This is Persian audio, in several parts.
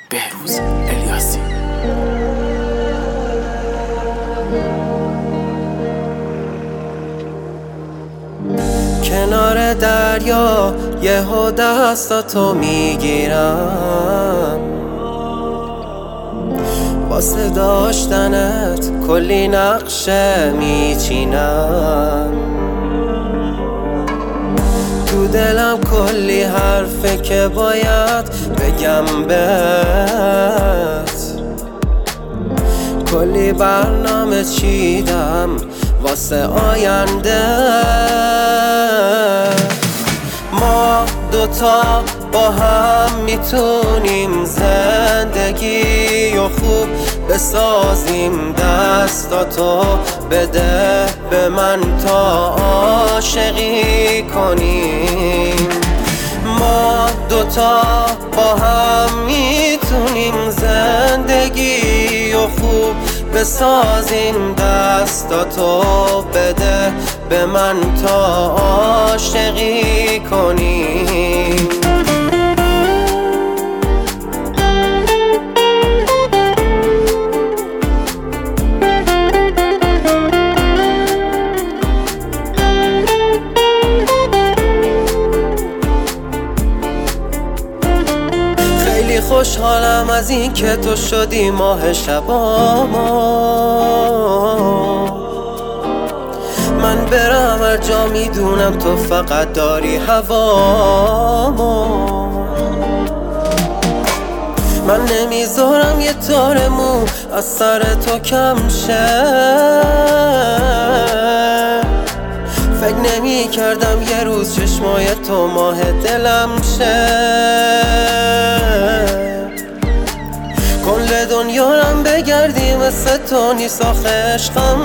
بهروز الیاسی. کنار دریا یهو دستاتو میگیرم، واسه داشتنت کلی نقشه میچینم. تو دلم کلی حرفه که باید بگم بهت، کلی برنامه چیدم واسه آینده. ما دوتا با هم میتونیم زندگی و خوب بسازیم. دستاتو بده به من تا عاشقی کنیم. ما دوتا با هم میتونیم زندگی و خوب بسازیم. دستاتو بده به من تا عاشقی کنیم. خیلی خوشحالم از این که تو شدی ماه شبامو. من برم هر جا میدونم تو فقط داری هوامو. من نمیذارم یه تار مو از سر تو کم شه. فکر نمی کردم یه روز چشمای تو ماه دلم شه. کل دنیا رم بگردی مثل تو نیست آخه عشقم.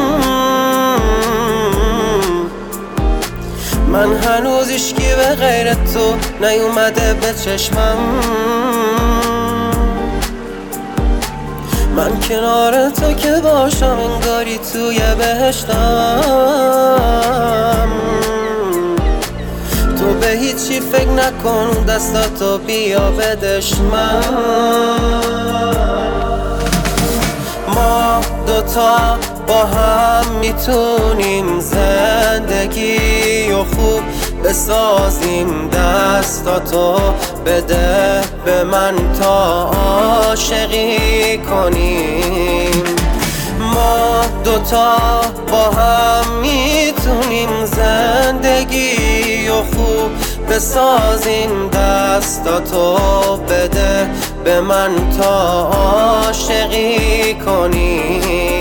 من هنوز هیچکی به غیر تو نیومده به چشمم. من کنار تو که باشم انگاری توی بهشتم. تو به هیچی فکر نکن دستاتو بیا بدش من. ما دوتا با هم میتونیم زندگی و خوب بسازیم. دستاتو بده به من تا عاشقی کنیم. ما دوتا با هم میتونیم زندگی و خوب بسازیم. دستاتو بده به من تا عاشقی کنیم.